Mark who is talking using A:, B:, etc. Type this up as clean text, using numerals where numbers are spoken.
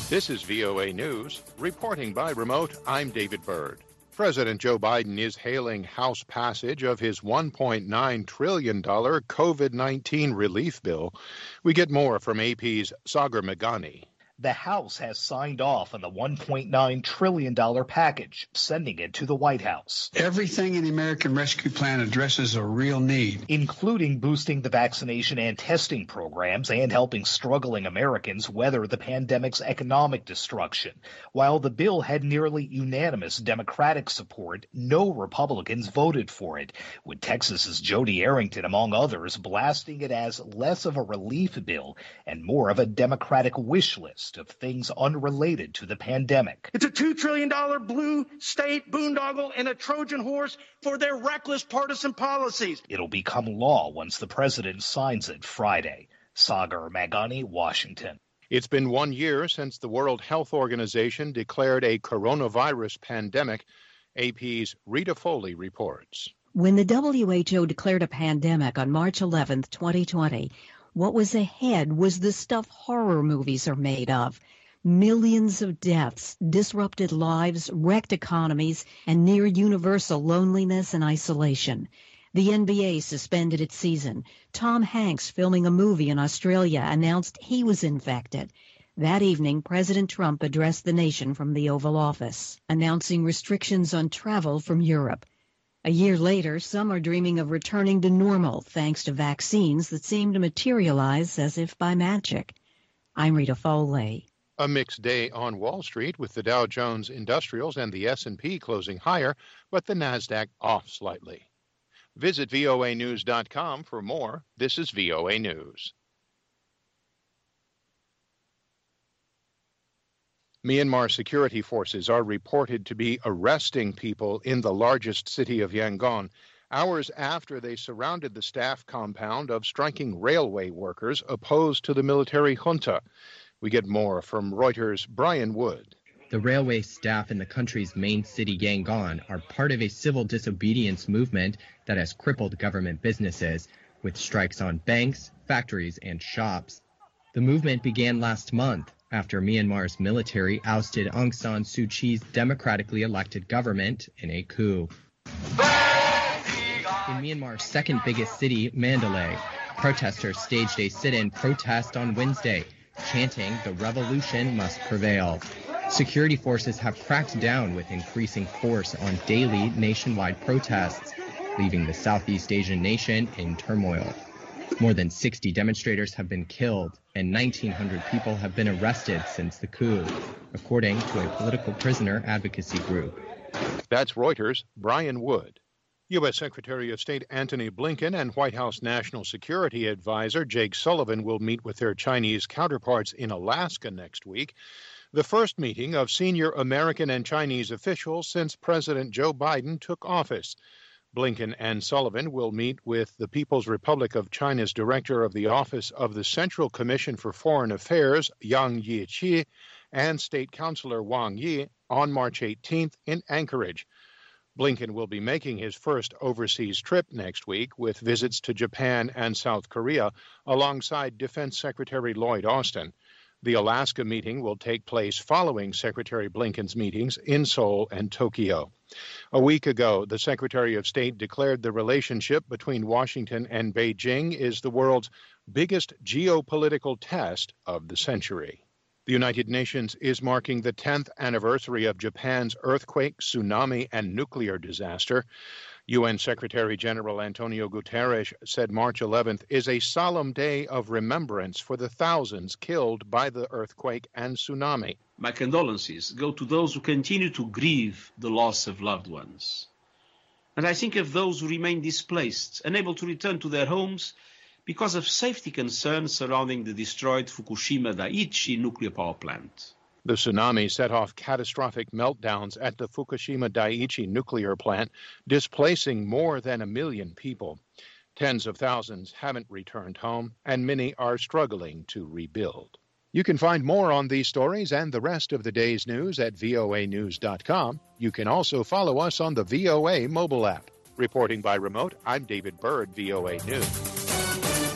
A: This is VOA News. Reporting by remote, I'm David Byrd. President Joe Biden is hailing House passage of his $1.9 trillion COVID-19 relief bill. We get more from AP's Sagar Meghani.
B: The House has signed off on the $1.9 trillion package, sending it to the White House.
C: Everything in the American Rescue Plan addresses a real need,
B: including boosting the vaccination and testing programs and helping struggling Americans weather the pandemic's economic destruction. While the bill had nearly unanimous Democratic support, no Republicans voted for it, with Texas's Jody Arrington, among others, blasting it as less of a relief bill and more of a Democratic wish list of things unrelated to the pandemic.
D: It's a $2 trillion blue state boondoggle and a Trojan horse for their reckless partisan policies.
B: It'll become law once the president signs it Friday. Sagar Meghani, Washington.
A: It's been 1 year since the World Health Organization declared a coronavirus pandemic. AP's Rita Foley reports.
E: When the WHO declared a pandemic on March 11th, 2020, what was ahead was the stuff horror movies are made of. Millions of deaths, disrupted lives, wrecked economies, and near universal loneliness and isolation. The NBA suspended its season. Tom Hanks, filming a movie in Australia, announced he was infected. That evening, President Trump addressed the nation from the Oval Office, announcing restrictions on travel from Europe. A year later, some are dreaming of returning to normal thanks to vaccines that seem to materialize as if by magic. I'm Rita Foley.
A: A mixed day on Wall Street with the Dow Jones Industrials and the S&P closing higher, but the Nasdaq off slightly. Visit voanews.com for more. This is VOA News. Myanmar security forces are reported to be arresting people in the largest city of Yangon, hours after they surrounded the staff compound of striking railway workers opposed to the military junta. We get more from Reuters' Brian Wood.
F: The railway staff in the country's main city, Yangon, are part of a civil disobedience movement that has crippled government businesses, with strikes on banks, factories, and shops. The movement began last month after Myanmar's military ousted Aung San Suu Kyi's democratically elected government in a coup. In Myanmar's second biggest city, Mandalay, protesters staged a sit-in protest on Wednesday, chanting the revolution must prevail. Security forces have cracked down with increasing force on daily nationwide protests, leaving the Southeast Asian nation in turmoil. More than 60 demonstrators have been killed and 1,900 people have been arrested since the coup, according to a political prisoner advocacy group.
A: That's Reuters' Brian Wood. U.S. Secretary of State Antony Blinken and White House National Security Advisor Jake Sullivan will meet with their Chinese counterparts in Alaska next week, the first meeting of senior American and Chinese officials since President Joe Biden took office. Blinken and Sullivan will meet with the People's Republic of China's Director of the Office of the Central Commission for Foreign Affairs, Yang Jiechi, and State Councilor Wang Yi on March 18th in Anchorage. Blinken will be making his first overseas trip next week with visits to Japan and South Korea alongside Defense Secretary Lloyd Austin. The Alaska meeting will take place following Secretary Blinken's meetings in Seoul and Tokyo. A week ago, the Secretary of State declared the relationship between Washington and Beijing is the world's biggest geopolitical test of the century. The United Nations is marking the 10th anniversary of Japan's earthquake, tsunami, and nuclear disaster. UN Secretary General Antonio Guterres said March 11th is a solemn day of remembrance for the thousands killed by the earthquake and tsunami.
G: My condolences go to those who continue to grieve the loss of loved ones. And I think of those who remain displaced, unable to return to their homes because of safety concerns surrounding the destroyed Fukushima Daiichi nuclear power plant.
A: The tsunami set off catastrophic meltdowns at the Fukushima Daiichi nuclear plant, displacing more than 1 million people. Tens of thousands haven't returned home, and many are struggling to rebuild. You can find more on these stories and the rest of the day's news at voanews.com. You can also follow us on the VOA mobile app. Reporting by remote, I'm David Byrd, VOA News.